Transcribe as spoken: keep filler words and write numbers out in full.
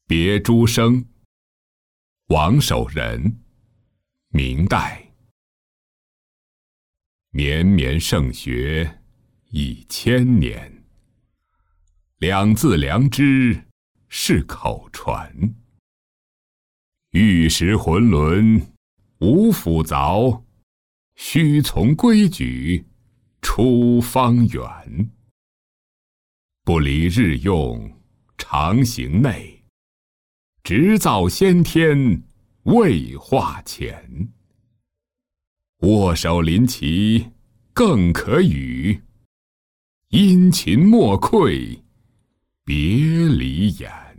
别诸生，王守仁，明代。绵绵圣学已千年，两字良知是口传。玉石浑沦无腐凿，须从规矩出方圆。不离日用常行内，直造先天未化前。握手临旗更可语，殷勤莫愧别离眼。